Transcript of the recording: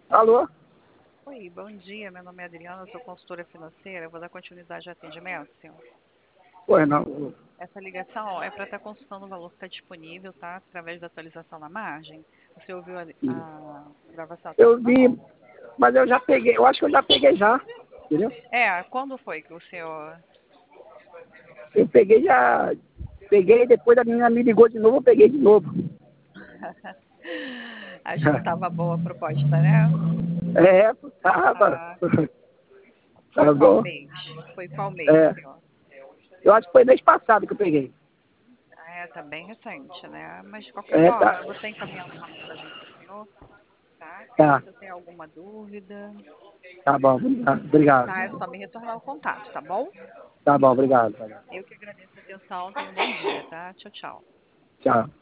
Alô? Oi, bom dia. Meu nome é Adriana, eu sou consultora financeira. Eu vou dar continuidade ao atendimento, senhor. Pois não. Essa ligação ó, é para estar consultando o valor que está disponível, tá? Através da atualização na margem. Você ouviu a gravação até o Eu vi, final? mas eu já peguei. Eu acho que eu já peguei já. Entendeu? É, quando foi que o senhor... Eu peguei já. Peguei, depois a menina me ligou de novo, eu peguei de novo. Acho que estava boa a proposta, né? É, tava. Ah, foi Tá qual bom? mês? Foi qual mês, É. senhor? Eu acho que foi mês passado que eu peguei. É, tá bem recente, né? Mas de qualquer É, forma, tá. eu vou estar encaminhando uma mensagem para o senhor, tá? Caso Tá, você tenha alguma dúvida, tá bom, obrigado. tá? É só me retornar o contato, tá bom? Tá bom, obrigado. Eu que agradeço a atenção. Tenha um bom dia, tá? Tchau, tchau. Tchau.